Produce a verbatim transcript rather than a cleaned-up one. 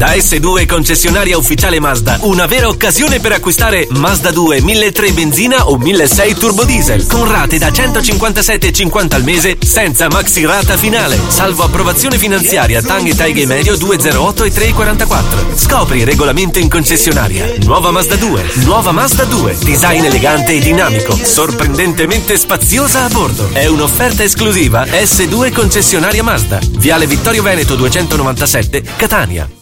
Da S due concessionaria ufficiale Mazda, una vera occasione per acquistare Mazda due milletrecento benzina o milleseicento turbo diesel con rate da centocinquantasette virgola cinquanta al mese senza maxi rata finale, salvo approvazione finanziaria Tang e Taighe Medio due zero otto e tre quarantaquattro. Scopri il regolamento in concessionaria. Nuova Mazda due, nuova Mazda due, design elegante e dinamico, sorprendentemente spaziosa a bordo. È un'offerta esclusiva S due concessionaria Mazda, Viale Vittorio Veneto duecentonovantasette, Catania.